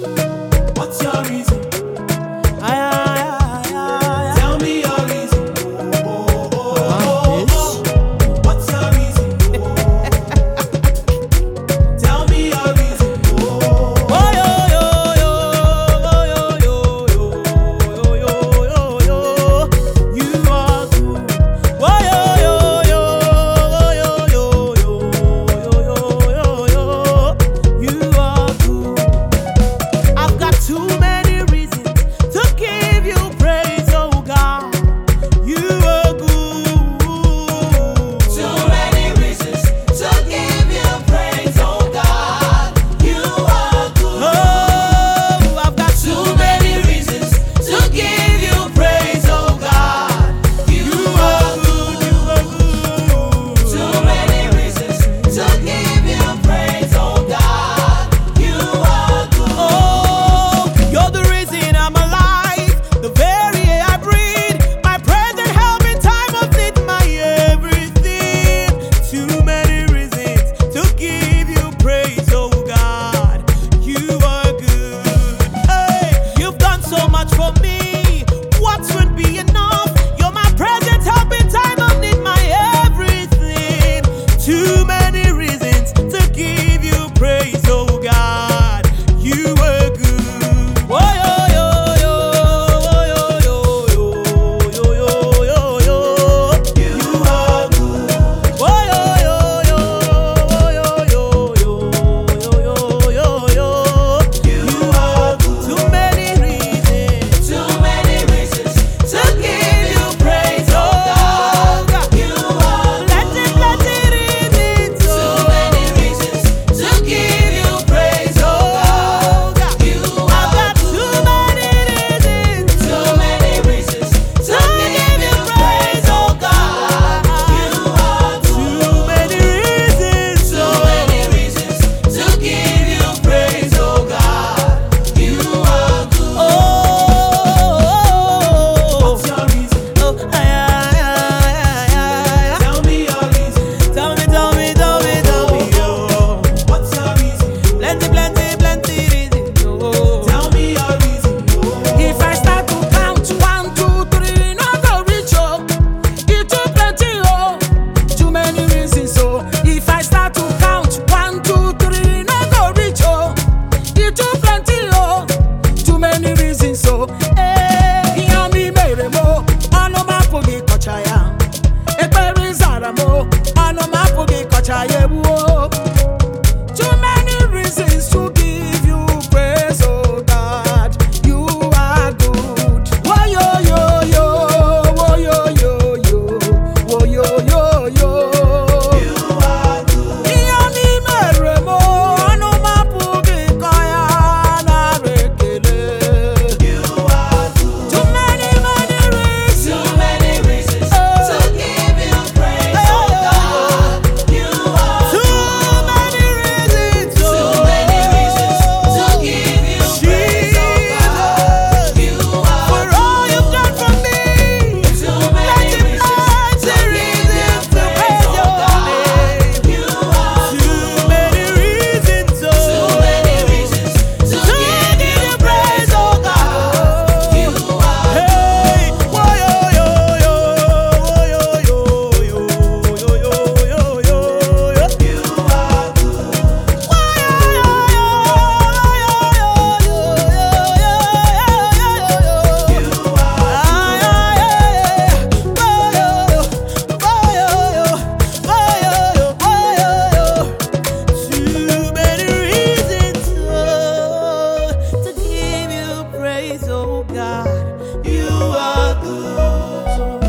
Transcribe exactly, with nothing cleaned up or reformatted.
What's your reason? Aye, aye, aye, aye, aye. Tell me your reason. Oh, oh, oh, oh, oh. What's your reason? Oh. Tell me your reason. Oh. Oh, yo, yo, yo, yo, yo, yo, yo, yo, yo, yo. You are good. Oh, yo, yo, yo, yo, yo, yo, yo, yo, yo. You are good. I've got too many reasons to give you praise, oh God. You are good. Too many reasons to give you praise, oh God. You are good. Oh, I've got too Too many reasons to give you praise, oh God. You are good. You are good. Too many reasons to give you praise, oh God. You are good. Oh, you're the reason I'm alive, the very air I breathe, my present help in time of need, my everything. Too many reasons to give you praise, oh God. You are good. Hey, you've done so much for me. What would be enough? You're my present help in time of need, my everything. Too many reasons to give you praise, oh God. You are good. Oh, yo, yo, yo, yo, yo, yo, yo, yo, yo. You are good. Oh, yo, yo, yo, yo, yo, yo, yo, yo, yo. You are good. Too many reasons. Too many reasons to give you praise, oh God. You are Plenty, plenty reasons. Too many reasons to give you praise, oh God. You I've are got too many reasons. Too many reasons to give you praise, oh God. You are Too many reasons. Too many reasons to give you praise, oh God. You are good. Oh, What's your reason? oh, aye, aye, aye, aye, aye. Tell me your reason. Tell me, tell me, tell me, tell me, oh. What's your reason? Plenty, plenty, plenty reasons, oh. Tell me your reason. Oh. If I start to count one, two, three, no go reach oh. It too plenty oh, too many reasons oh. If I start to count one, two, three, no go reach oh. It too plenty oh, too many reasons oh. Eh, yami mere mo, ano mapugi kochaya. Ekperi zara mo, ano mapugi kochaya wo. Too many reasons to give you praise, oh God. You are good. Oh yo yo yo, oh yo yo yo, oh yo yo yo. You are good. Iyani mere mo, ano mapugi kaya na rekele. You are good. Too many many reasons. Too many reasons to give you praise, oh God. You are Too many reasons, Too oh. many reasons to give you praise, oh God. You are For all you've done for me. Too many Plenty, reasons to plenty give you reasons to praise, praise oh your God. name. You are Too many reasons, Too oh. many reasons to give you praise, oh God. You are Hey, whoa, yo, yo, yo, whoa, yo, yo, yo, yo, yo, yo, yo, yo. You are good. Whoa, yo, yo, yo, yo, yo, yo, yo, yo, yo, yo, yo. You are Ay, ay, ay, whoa, yo, yo, whoa, yo, yo, whoa, yo, yo, whoa, yo, yo. Too many reasons, oh, to give you praise, oh God. You are good.